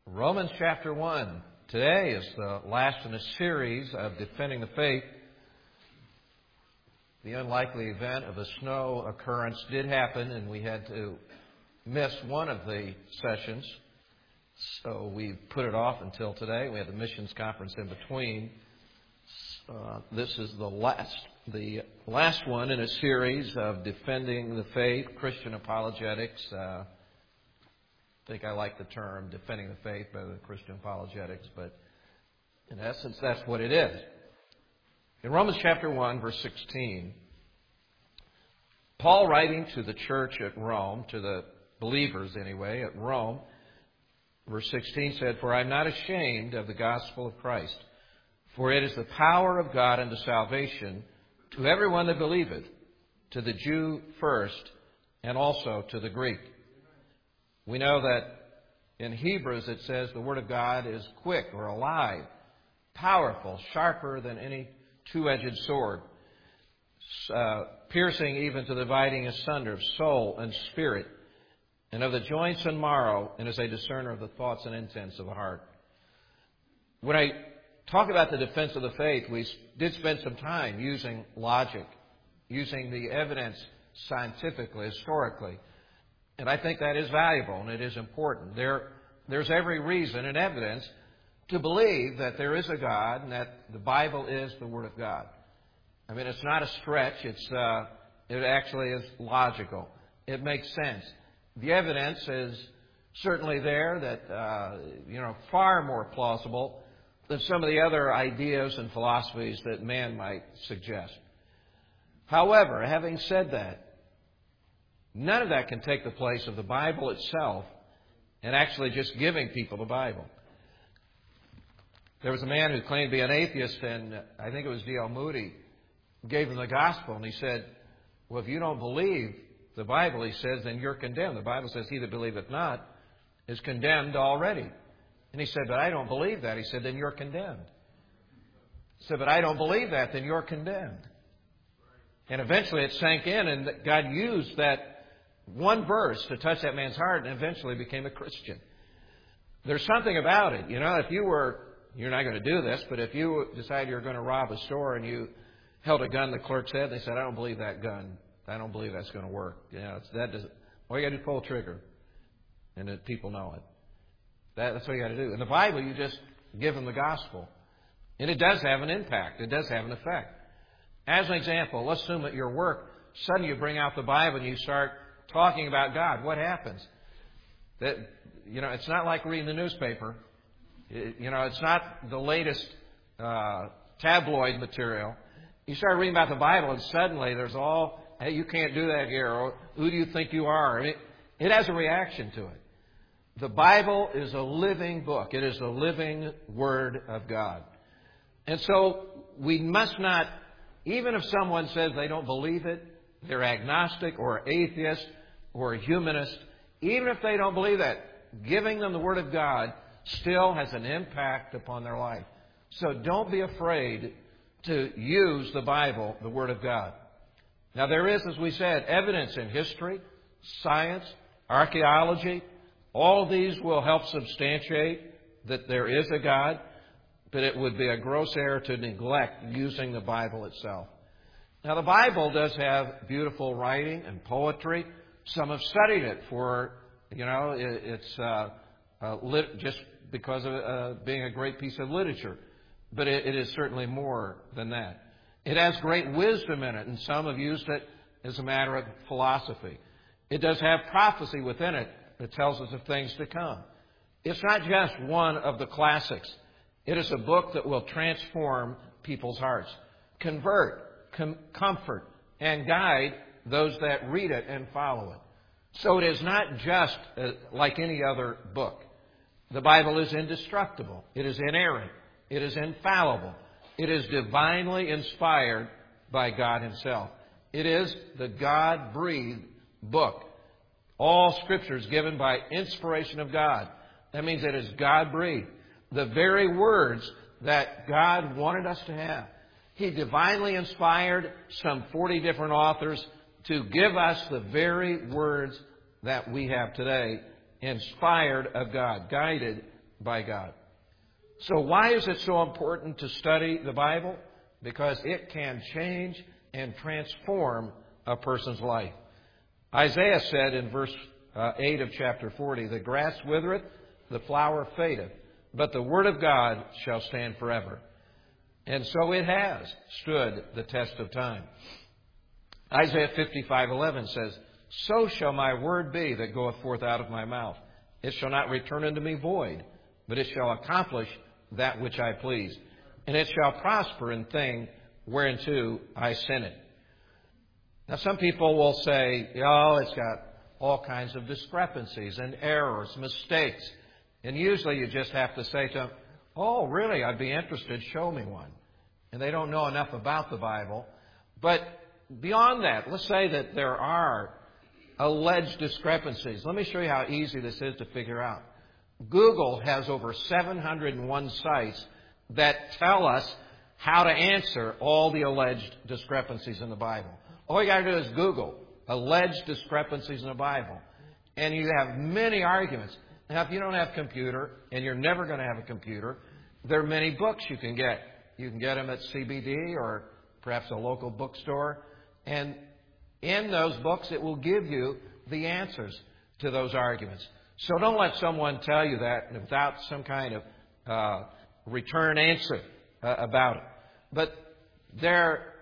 Romans chapter 1. Today is the last in a series of Defending the Faith. The unlikely event of a snow occurrence did happen, and we had to miss one of the sessions. So we put it off until today. We had the missions conference in between. This is the last one in a series of Defending the Faith, Christian apologetics. I think I like the term defending the faith better than Christian apologetics, but in essence, that's what it is. In Romans chapter 1, verse 16, Paul writing to the church at Rome, to the believers anyway, at Rome, verse 16 said, "For I am not ashamed of the gospel of Christ, for it is the power of God unto salvation to everyone that believeth, to the Jew first, and also to the Greek." We know that in Hebrews it says the Word of God is quick or alive, powerful, sharper than any two-edged sword, piercing even to the dividing asunder of soul and spirit, and of the joints and marrow, and is a discerner of the thoughts and intents of the heart. When I talk about the defense of the faith, we did spend some time using logic, using the evidence scientifically, historically. And I think that is valuable and it is important. There's every reason and evidence to believe that there is a God and that the Bible is the Word of God. I mean, it's not a stretch. It actually is logical. It makes sense. The evidence is certainly there that, far more plausible than some of the other ideas and philosophies that man might suggest. However, having said that, none of that can take the place of the Bible itself and actually just giving people the Bible. There was a man who claimed to be an atheist, and I think it was D.L. Moody, gave him the gospel, and he said, "Well, if you don't believe the Bible," he says, "then you're condemned. The Bible says, 'He that believeth not is condemned already.'" And he said, "But I don't believe that." He said, "Then you're condemned." He said, "But I don't believe that, then you're condemned." And eventually it sank in, and God used that one verse to touch that man's heart, and eventually became a Christian. There's something about it. If you're not going to do this, but if you decide you're going to rob a store and you held a gun to the clerk's head, they said, "I don't believe that gun. I don't believe that's going to work." All you got to do is pull the trigger, and that people know it. That's what you got to do. In the Bible, you just give them the gospel, and it does have an impact. It does have an effect. As an example, let's assume at your work, suddenly you bring out the Bible and you start talking about God. What happens? It's not like reading the newspaper. It's not the latest tabloid material. You start reading about the Bible, and suddenly there's "Hey, you can't do that here," or "Who do you think you are?" It has a reaction to it. The Bible is a living book. It is the living Word of God. And so we must not, even if someone says they don't believe it, they're agnostic or atheist or humanist, even if they don't believe that, giving them the Word of God still has an impact upon their life. So don't be afraid to use the Bible, the Word of God. Now there is, as we said, evidence in history, science, archaeology. All of these will help substantiate that there is a God, but it would be a gross error to neglect using the Bible itself. Now, the Bible does have beautiful writing and poetry. Some have studied it for, it's just because of being a great piece of literature. But it is certainly more than that. It has great wisdom in it, and some have used it as a matter of philosophy. It does have prophecy within it that tells us of things to come. It's not just one of the classics. It is a book that will transform people's hearts, convert, comfort, and guide those that read it and follow it. So it is not just like any other book. The Bible is indestructible. It is inerrant. It is infallible. It is divinely inspired by God Himself. It is the God-breathed book. All Scripture is given by inspiration of God. That means it is God-breathed. The very words that God wanted us to have. He divinely inspired some 40 different authors to give us the very words that we have today, inspired of God, guided by God. So why is it so important to study the Bible? Because it can change and transform a person's life. Isaiah said in verse 8 of chapter 40, "The grass withereth, the flower fadeth, but the word of God shall stand forever." And so it has stood the test of time. Isaiah 55:11 says, "So shall my word be that goeth forth out of my mouth. It shall not return unto me void, but it shall accomplish that which I please. And it shall prosper in thing whereunto I sent it." Now some people will say, "Oh, it's got all kinds of discrepancies and errors, mistakes." And usually you just have to say to them, "Oh, really? I'd be interested. Show me one." And they don't know enough about the Bible. But beyond that, let's say that there are alleged discrepancies. Let me show you how easy this is to figure out. Google has over 701 sites that tell us how to answer all the alleged discrepancies in the Bible. All you got to do is Google alleged discrepancies in the Bible, and you have many arguments. Now, if you don't have a computer, and you're never going to have a computer, there are many books you can get. You can get them at CBD or perhaps a local bookstore, and in those books it will give you the answers to those arguments. So don't let someone tell you that without some kind of return answer about it. But there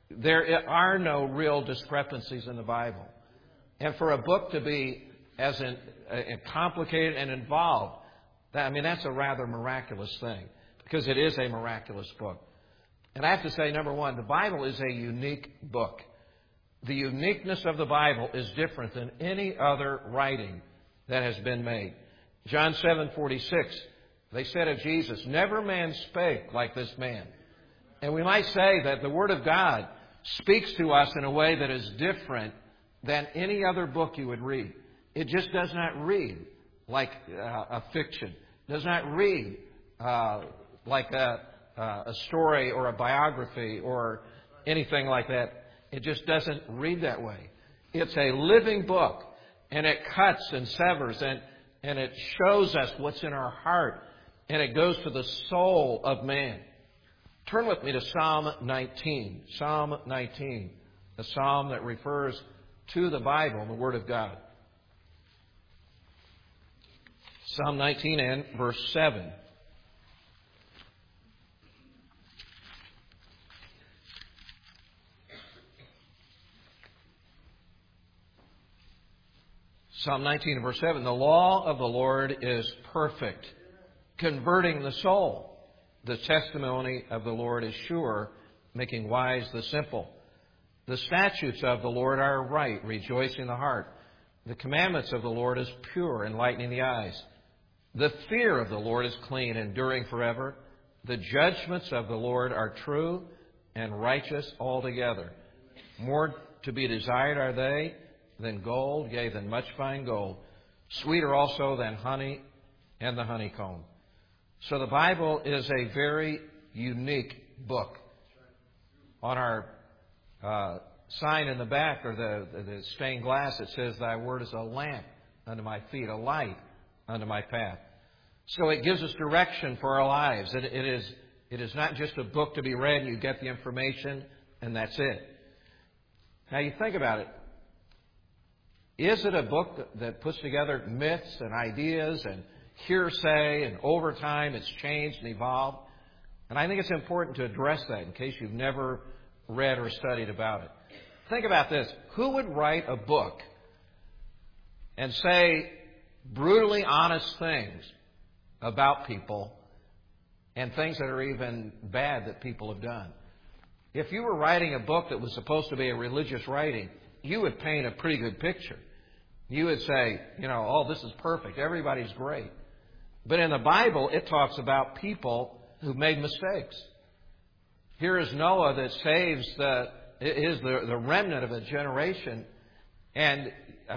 are no real discrepancies in the Bible. And for a book to be as complicated and involved, that's a rather miraculous thing, because it is a miraculous book. And I have to say, number one, the Bible is a unique book. The uniqueness of the Bible is different than any other writing that has been made. John 7:46, they said of Jesus, "Never man spake like this man." And we might say that the Word of God speaks to us in a way that is different than any other book you would read. It just does not read like a fiction. It does not read like a story or a biography or anything like that. It just doesn't read that way. It's a living book, and it cuts and severs, and it shows us what's in our heart, and it goes to the soul of man. Turn with me to Psalm 19. Psalm 19, a psalm that refers to the Bible, the Word of God. Psalm 19 and verse 7. Psalm 19 and verse 7, "The law of the Lord is perfect, converting the soul. The testimony of the Lord is sure, making wise the simple. The statutes of the Lord are right, rejoicing the heart. The commandments of the Lord is pure, enlightening the eyes. The fear of the Lord is clean, enduring forever. The judgments of the Lord are true and righteous altogether. More to be desired are they than gold, yea, than much fine gold. Sweeter also than honey and the honeycomb." So the Bible is a very unique book. On our sign in the back, or the stained glass, it says, "Thy word is a lamp unto my feet, a light unto my path." So it gives us direction for our lives. It is not just a book to be read and you get the information and that's it. Now you think about it. Is it a book that puts together myths and ideas and hearsay, and over time it's changed and evolved? And I think it's important to address that in case you've never read or studied about it. Think about this. Who would write a book and say brutally honest things about people and things that are even bad that people have done? If you were writing a book that was supposed to be a religious writing, you would paint a pretty good picture. You would say, "Oh, this is perfect. Everybody's great." But in the Bible, it talks about people who made mistakes. Here is Noah that saves the remnant of a generation. And,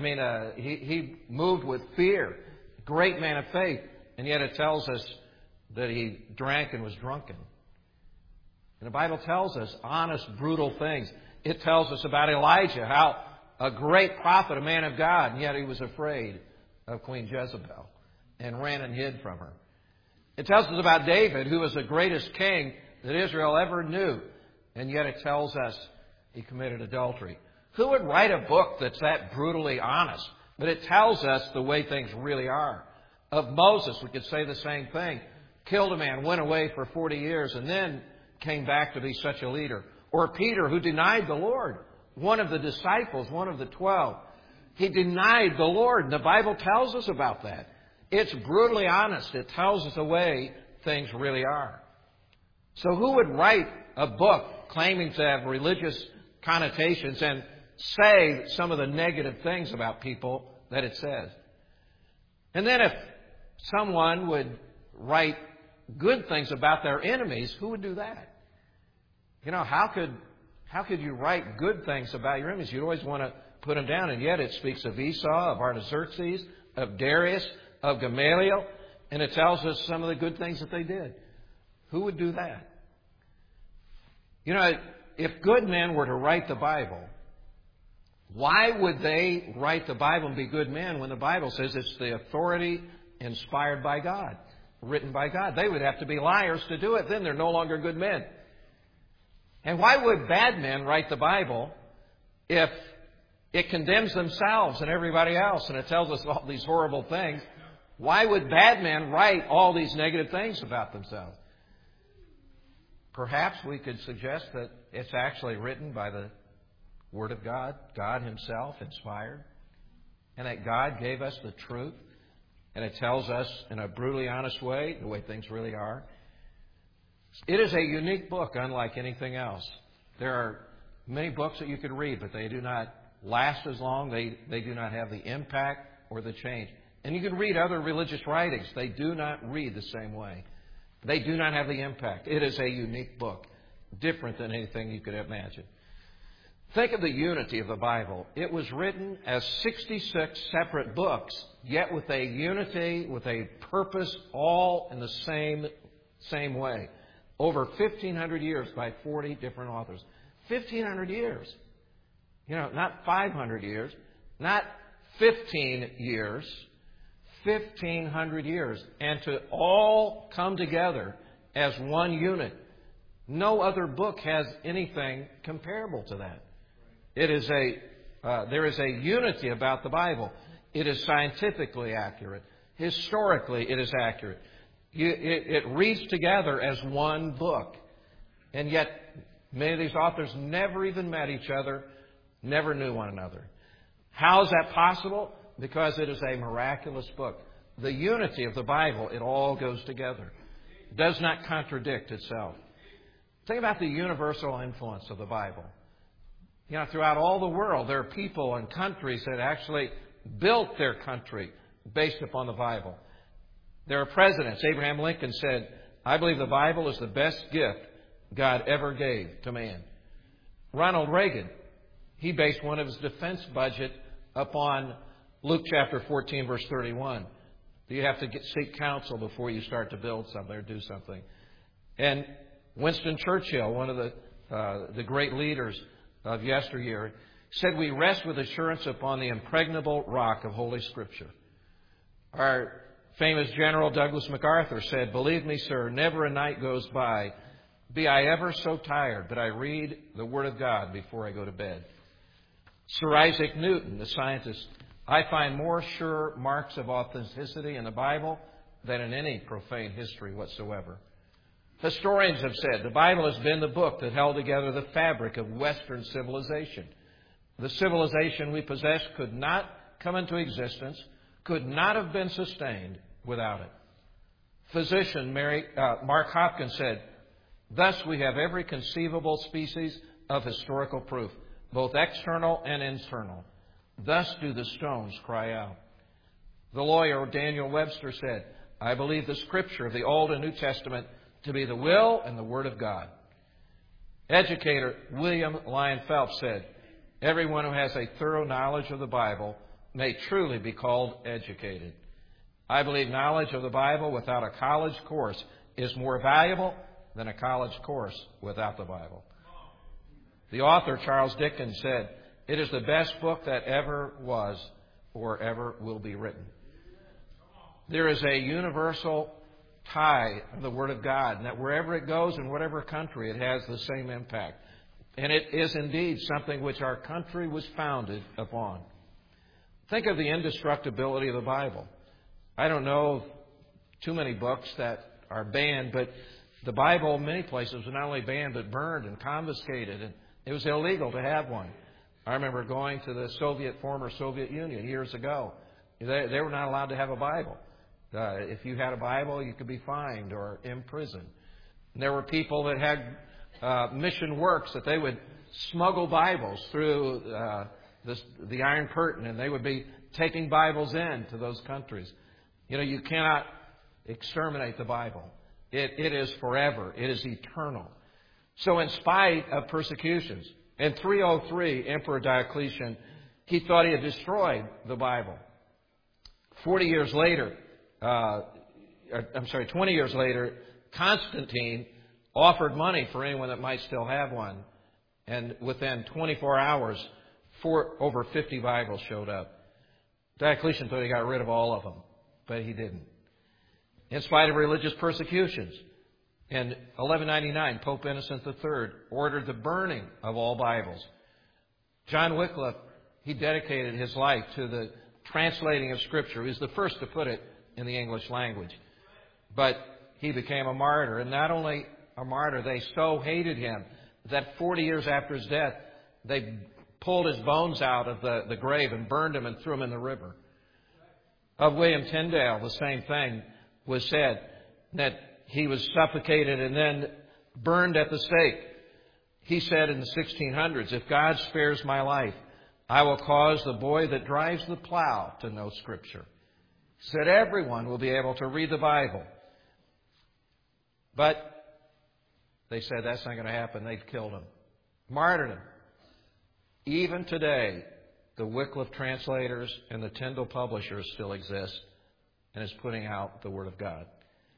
he moved with fear. Great man of faith. And yet it tells us that he drank and was drunken. And the Bible tells us honest, brutal things. It tells us about Elijah, how a great prophet, a man of God, and yet he was afraid of Queen Jezebel and ran and hid from her. It tells us about David, who was the greatest king that Israel ever knew. And yet it tells us he committed adultery. Who would write a book that's that brutally honest? But it tells us the way things really are. Of Moses, we could say the same thing. Killed a man, went away for 40 years, and then came back to be such a leader. Or Peter, who denied the Lord. One of the disciples, one of the 12. He denied the Lord. And the Bible tells us about that. It's brutally honest. It tells us the way things really are. So who would write a book claiming to have religious connotations and say some of the negative things about people that it says? And then if someone would write good things about their enemies, who would do that? You know, how could you write good things about your enemies? You'd always want to put them down. And yet it speaks of Esau, of Artaxerxes, of Darius, of Gamaliel, and it tells us some of the good things that they did. Who would do that? You know, if good men were to write the Bible, why would they write the Bible and be good men when the Bible says it's the authority inspired by God, written by God? They would have to be liars to do it. Then they're no longer good men. And why would bad men write the Bible if it condemns themselves and everybody else and it tells us all these horrible things? Why would bad men write all these negative things about themselves? Perhaps we could suggest that it's actually written by the Word of God, God Himself inspired, and that God gave us the truth, and it tells us in a brutally honest way the way things really are. It is a unique book, unlike anything else. There are many books that you could read, but they do not last as long. They do not have the impact or the change. And you can read other religious writings. They do not read the same way. They do not have the impact. It is a unique book, different than anything you could imagine. Think of the unity of the Bible. It was written as 66 separate books, yet with a unity, with a purpose, all in the same way. Over 1,500 years by 40 different authors. 1,500 years. You know, not 500 years, not 15 years, 1,500 years. And to all come together as one unit. No other book has anything comparable to that. There is a unity about the Bible. It is scientifically accurate. Historically, it is accurate. It reads together as one book. And yet, many of these authors never even met each other, never knew one another. How is that possible? Because it is a miraculous book. The unity of the Bible, it all goes together. It does not contradict itself. Think about the universal influence of the Bible. You know, throughout all the world, there are people and countries that actually built their country based upon the Bible. There are presidents. Abraham Lincoln said, "I believe the Bible is the best gift God ever gave to man." Ronald Reagan, he based one of his defense budget upon Luke chapter 14, verse 31. You have to seek counsel before you start to build something or do something. And Winston Churchill, one of the great leaders of yesteryear, said, "We rest with assurance upon the impregnable rock of Holy Scripture." Our famous General Douglas MacArthur said, "Believe me, sir, never a night goes by, be I ever so tired, but I read the Word of God before I go to bed." Sir Isaac Newton, the scientist, "I find more sure marks of authenticity in the Bible than in any profane history whatsoever." Historians have said the Bible has been the book that held together the fabric of Western civilization. The civilization we possess could not come into existence, could not have been sustained without it. Physician Mark Hopkins said, "Thus we have every conceivable species of historical proof, both external and internal. Thus do the stones cry out." The lawyer Daniel Webster said, "I believe the Scripture of the Old and New Testament to be the will and the Word of God." Educator William Lyon Phelps said, "Everyone who has a thorough knowledge of the Bible may truly be called educated." I believe knowledge of the Bible without a college course is more valuable than a college course without the Bible. The author, Charles Dickens, said, "It is the best book that ever was or ever will be written." There is a universal tie of the Word of God, and that wherever it goes in whatever country, it has the same impact. And it is indeed something which our country was founded upon. Think of the indestructibility of the Bible. I don't know too many books that are banned, but the Bible in many places was not only banned but burned and confiscated, and it was illegal to have one. I remember going to the former Soviet Union years ago. They were not allowed to have a Bible. If you had a Bible, you could be fined or imprisoned. And there were people that had mission works that they would smuggle Bibles through the Iron Curtain, and they would be taking Bibles in to those countries. You cannot exterminate the Bible. It is forever. It is eternal. So in spite of persecutions, in 303, Emperor Diocletian, he thought he had destroyed the Bible. 20 years later, Constantine offered money for anyone that might still have one. And within 24 hours, over 50 Bibles showed up. Diocletian thought he got rid of all of them, but he didn't. In spite of religious persecutions, in 1199, Pope Innocent III ordered the burning of all Bibles. John Wycliffe, he dedicated his life to the translating of Scripture. He was the first to put it in the English language. But he became a martyr. And not only a martyr, they so hated him that 40 years after his death, they pulled his bones out of the grave and burned him and threw him in the river. Of William Tyndale, the same thing was said, that he was suffocated and then burned at the stake. He said in the 1600s, "If God spares my life, I will cause the boy that drives the plow to know Scripture." He said everyone will be able to read the Bible. But they said that's not going to happen. They've killed him. Martyred him. Even today, the Wycliffe translators and the Tyndale publishers still exist and is putting out the Word of God.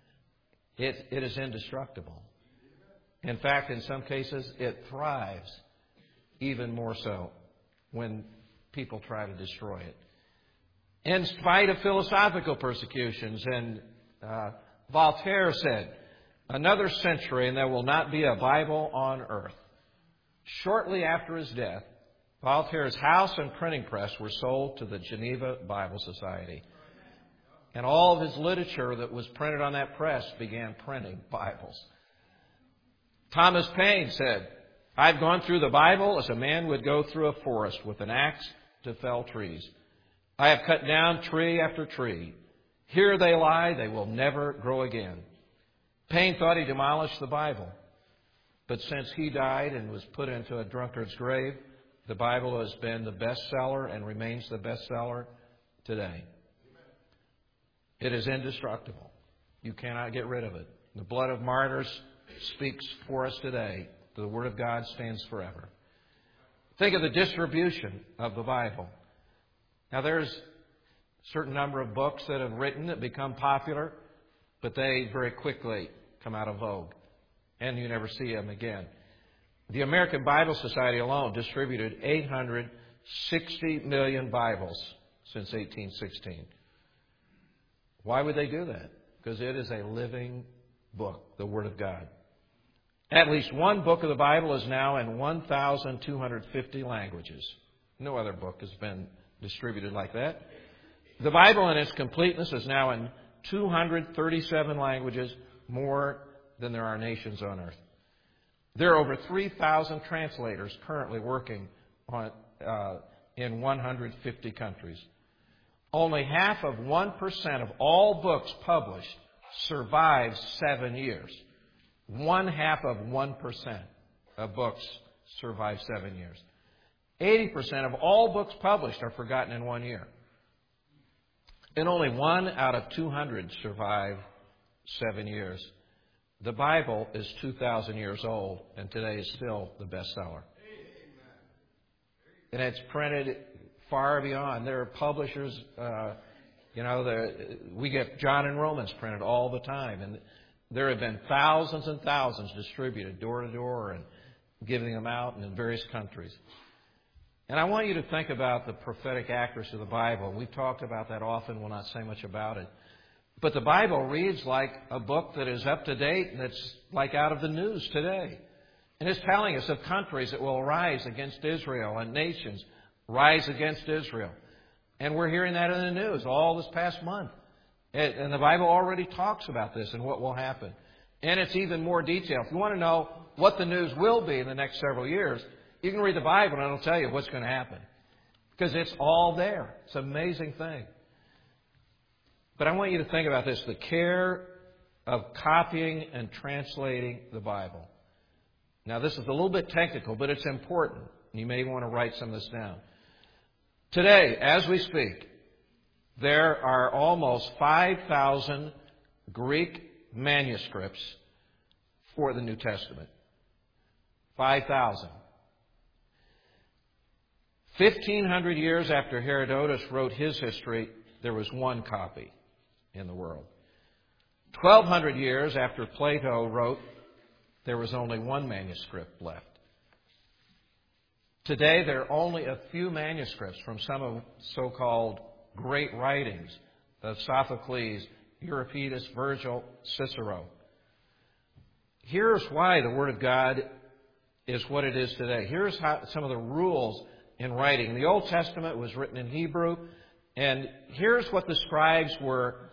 It is indestructible. In fact, in some cases, it thrives even more so when people try to destroy it. In spite of philosophical persecutions, and Voltaire said, "Another century and there will not be a Bible on earth." Shortly after his death, Voltaire's house and printing press were sold to the Geneva Bible Society. And all of his literature that was printed on that press began printing Bibles. Thomas Paine said, "I've gone through the Bible as a man would go through a forest with an axe to fell trees. I have cut down tree after tree. Here they lie, they will never grow again." Paine thought he demolished the Bible. But since he died and was put into a drunkard's grave, the Bible has been the bestseller and remains the bestseller today. It is indestructible. You cannot get rid of it. The blood of martyrs speaks for us today. The Word of God stands forever. Think of the distribution of the Bible. Now, there's a certain number of books that have written that become popular, but they very quickly come out of vogue, and you never see them again. The American Bible Society alone distributed 860 million Bibles since 1816. Why would they do that? Because it is a living book, the Word of God. At least one book of the Bible is now in 1,250 languages. No other book has been distributed like that. The Bible in its completeness is now in 237 languages, more than there are nations on earth. There are over 3,000 translators currently working on in 150 countries. Only half of 1% of all books published survive 7 years. 0.5% of books survive 7 years. 80% of all books published are forgotten in 1 year. And only 1 out of 200 survive 7 years. The Bible is 2,000 years old, and today is still the bestseller. And it's printed far beyond. There are publishers, we get John and Romans printed all the time, and there have been thousands and thousands distributed door to door and giving them out in various countries. And I want you to think about the prophetic accuracy of the Bible. We've talked about that often. We'll not say much about it. But the Bible reads like a book that is up to date and it's like out of the news today. And it's telling us of countries that will rise against Israel and nations rise against Israel. And we're hearing that in the news all this past month. And the Bible already talks about this and what will happen. And it's even more detailed. If you want to know what the news will be in the next several years, you can read the Bible and it'll tell you what's going to happen. Because it's all there. It's an amazing thing. But I want you to think about this, the care of copying and translating the Bible. Now, this is a little bit technical, but it's important. You may want to write some of this down. Today, as we speak, there are almost 5,000 Greek manuscripts for the New Testament. 5,000. 1,500 years after Herodotus wrote his history, there was one copy in the world. 1,200 years after Plato wrote, there was only one manuscript left. Today, there are only a few manuscripts from some of so-called great writings of Sophocles, Euripides, Virgil, Cicero. Here's why the Word of God is what it is today. Here's how some of the rules in writing. The Old Testament was written in Hebrew, and here's what the scribes were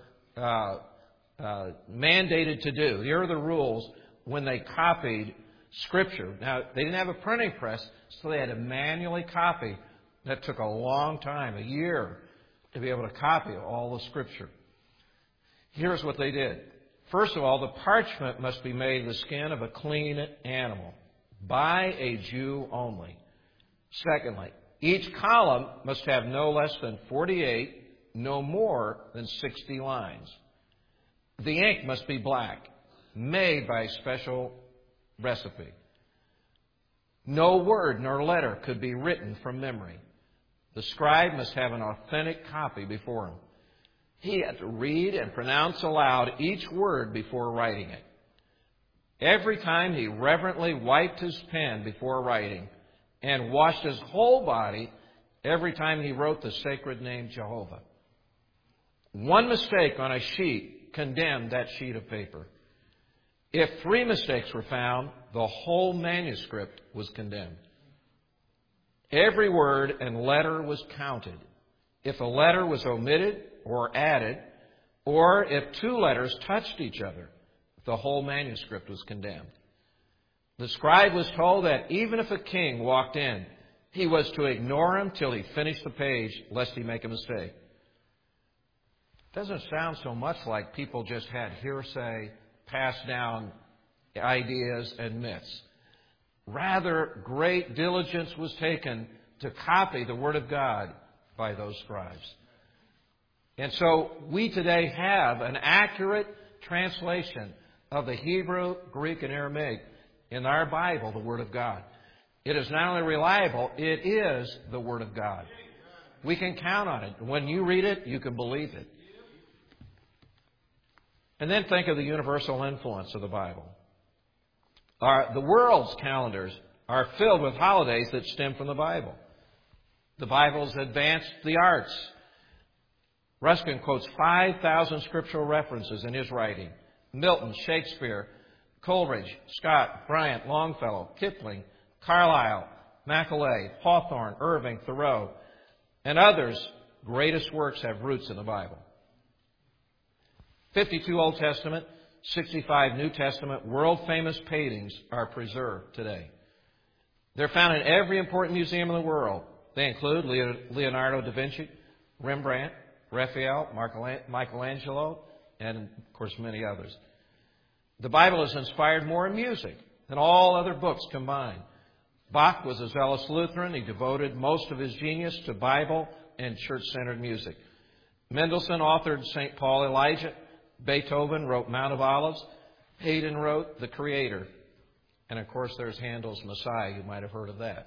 mandated to do. Here are the rules when they copied Scripture. Now, they didn't have a printing press, so they had to manually copy. That took a long time, a year, to be able to copy all the Scripture. Here's what they did. First of all, the parchment must be made of the skin of a clean animal, by a Jew only. Secondly, each column must have no less than 48, no more than 60 lines. The ink must be black, made by a special recipe. No word nor letter could be written from memory. The scribe must have an authentic copy before him. He had to read and pronounce aloud each word before writing it. Every time he reverently wiped his pen before writing and washed his whole body every time he wrote the sacred name Jehovah. One mistake on a sheet condemned that sheet of paper. If 3 mistakes were found, the whole manuscript was condemned. Every word and letter was counted. If a letter was omitted or added, or if 2 letters touched each other, the whole manuscript was condemned. The scribe was told that even if a king walked in, he was to ignore him till he finished the page, lest he make a mistake. Doesn't sound so much like people just had hearsay, passed down ideas and myths. Rather, great diligence was taken to copy the Word of God by those scribes. And so we today have an accurate translation of the Hebrew, Greek, and Aramaic in our Bible, the Word of God. It is not only reliable, it is the Word of God. We can count on it. When you read it, you can believe it. And then think of the universal influence of the Bible. The world's calendars are filled with holidays that stem from the Bible. The Bible's advanced the arts. Ruskin quotes 5,000 scriptural references in his writing. Milton, Shakespeare, Coleridge, Scott, Bryant, Longfellow, Kipling, Carlyle, Macaulay, Hawthorne, Irving, Thoreau, and others' greatest works have roots in the Bible. 52 Old Testament, 65 New Testament world-famous paintings are preserved today. They're found in every important museum in the world. They include Leonardo da Vinci, Rembrandt, Raphael, Michelangelo, and, of course, many others. The Bible has inspired more music than all other books combined. Bach was a zealous Lutheran. He devoted most of his genius to Bible and church-centered music. Mendelssohn authored St. Paul Elijah. Beethoven wrote Mount of Olives. Haydn wrote The Creator. And, of course, there's Handel's Messiah. You might have heard of that.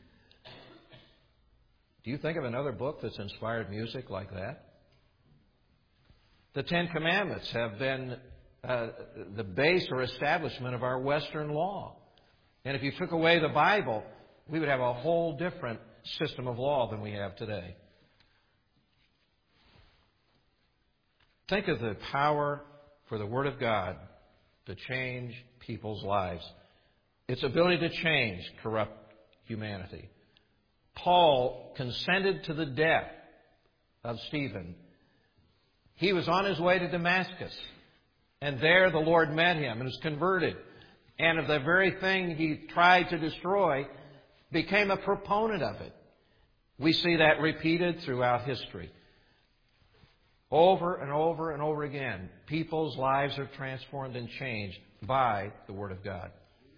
Do you think of another book that's inspired music like that? The Ten Commandments have been the base or establishment of our Western law. And if you took away the Bible, we would have a whole different system of law than we have today. Think of the power for the Word of God to change people's lives. Its ability to change corrupt humanity. Paul consented to the death of Stephen. He was on his way to Damascus, and there the Lord met him and was converted. And of the very thing he tried to destroy, became a proponent of it. We see that repeated throughout history. Over and over and over again, people's lives are transformed and changed by the Word of God.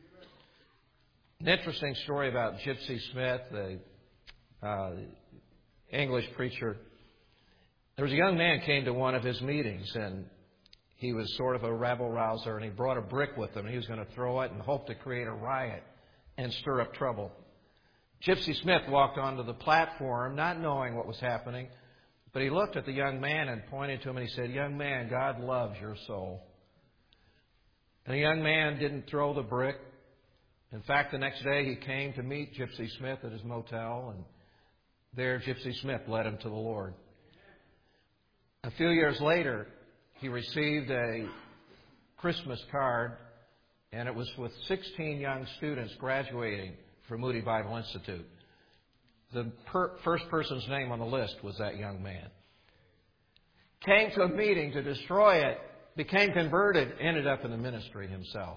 An interesting story about Gypsy Smith, the English preacher. There was a young man came to one of his meetings, and he was sort of a rabble-rouser, and he brought a brick with him. He was going to throw it and hope to create a riot and stir up trouble. Gypsy Smith walked onto the platform, not knowing what was happening, but he looked at the young man and pointed to him and he said, "Young man, God loves your soul." And the young man didn't throw the brick. In fact, the next day he came to meet Gypsy Smith at his motel, and there Gypsy Smith led him to the Lord. A few years later, he received a Christmas card, and it was with 16 young students graduating from Moody Bible Institute. The first person's name on the list was that young man. Came to a meeting to destroy it, became converted, ended up in the ministry himself.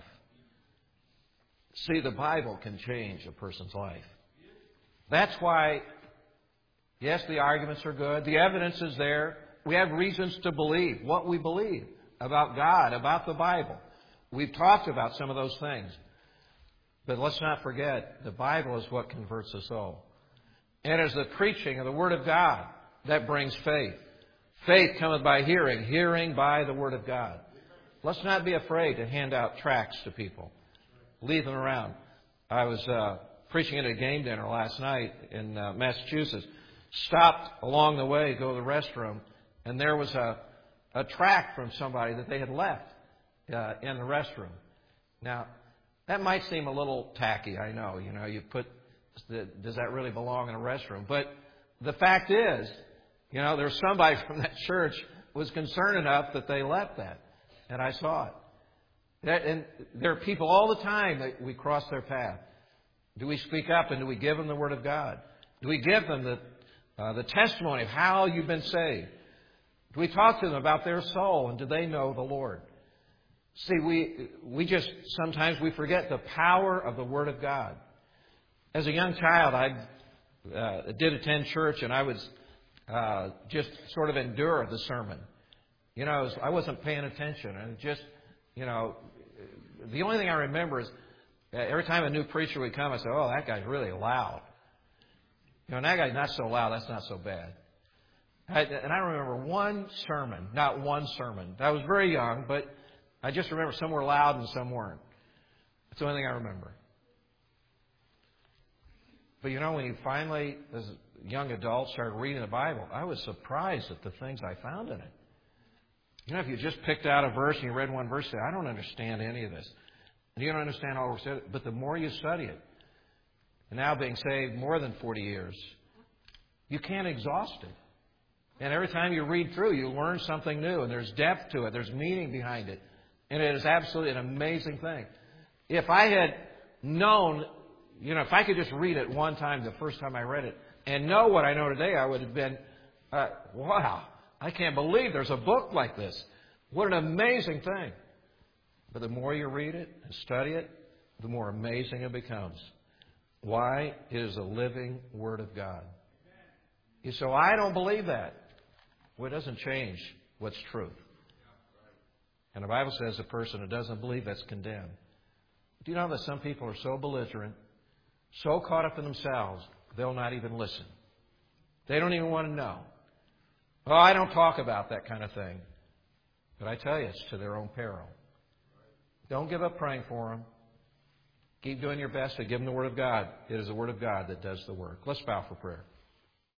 See, the Bible can change a person's life. That's why, yes, the arguments are good. The evidence is there. We have reasons to believe what we believe about God, about the Bible. We've talked about some of those things. But let's not forget, the Bible is what converts the soul. And it is the preaching of the Word of God that brings faith. Faith cometh by hearing, hearing by the Word of God. Let's not be afraid to hand out tracts to people. Leave them around. I was preaching at a game dinner last night in Massachusetts. Stopped along the way to go to the restroom, and there was a tract from somebody that they had left in the restroom. Now, that might seem a little tacky, I know. You know, you put, does that really belong in a restroom? But the fact is, you know, there's somebody from that church was concerned enough that they left that. And I saw it. And there are people all the time that we cross their path. Do we speak up and do we give them the Word of God? Do we give them the testimony of how you've been saved? Do we talk to them about their soul and do they know the Lord? See, we just, sometimes we forget the power of the Word of God. As a young child, I did attend church and I was just sort of endure the sermon. You know, I wasn't paying attention. And just, you know, the only thing I remember is every time a new preacher would come, I said, "Oh, that guy's really loud. You know, and that guy's not so loud, that's not so bad." And I remember one sermon. I was very young, but I just remember some were loud and some weren't. That's the only thing I remember. But you know, when you finally, as a young adult, started reading the Bible, I was surprised at the things I found in it. You know, if you just picked out a verse and you read one verse, you say, "I don't understand any of this." And you don't understand all we're saying. But the more you study it, and now being saved more than 40 years, you can't exhaust it. And every time you read through, you learn something new, and there's depth to it, there's meaning behind it. And it is absolutely an amazing thing. If I had known, you know, if I could just read it one time, the first time I read it, and know what I know today, I would have been, wow, I can't believe there's a book like this. What an amazing thing. But the more you read it and study it, the more amazing it becomes. Why? It is a living Word of God. You say, "Well, I don't believe that." Well, it doesn't change what's truth. And the Bible says a person who doesn't believe that's condemned. Do you know that some people are so belligerent, so caught up in themselves, they'll not even listen. They don't even want to know. "Oh, I don't talk about that kind of thing." But I tell you, it's to their own peril. Don't give up praying for them. Keep doing your best to give them the Word of God. It is the Word of God that does the work. Let's bow for prayer.